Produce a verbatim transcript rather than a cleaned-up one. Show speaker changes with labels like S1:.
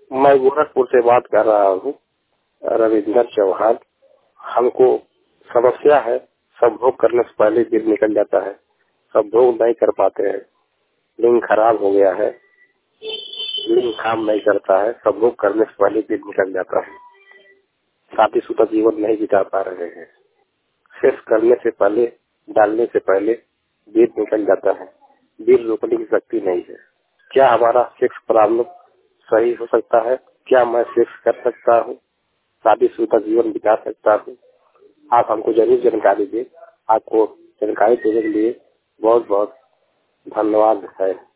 S1: मैं गोरखपुर से बात कर रहा हूँ, रविंदर चौहान। हमको समस्या है, सब भोग करने से पहले दिन निकल जाता है, सब भोग नहीं कर पाते हैं। लिंग खराब हो गया है, लिंग काम नहीं करता है, सब भोग करने से पहले दिन निकल जाता है। शादीशुदा जीवन नहीं बिता पा रहे हैं। सेक्स करने से पहले, डालने से पहले दिन निकल जाता है, दिल रोकने की शक्ति नहीं है। क्या हमारा सेक्स प्रॉब्लम सही हो सकता है? क्या मैं सेक्स कर सकता हूँ, शादीशुदा जीवन बिता सकता हूँ? आप हमको जरूर जानकारी दें। आपको जानकारी देने के लिए बहुत बहुत धन्यवाद है।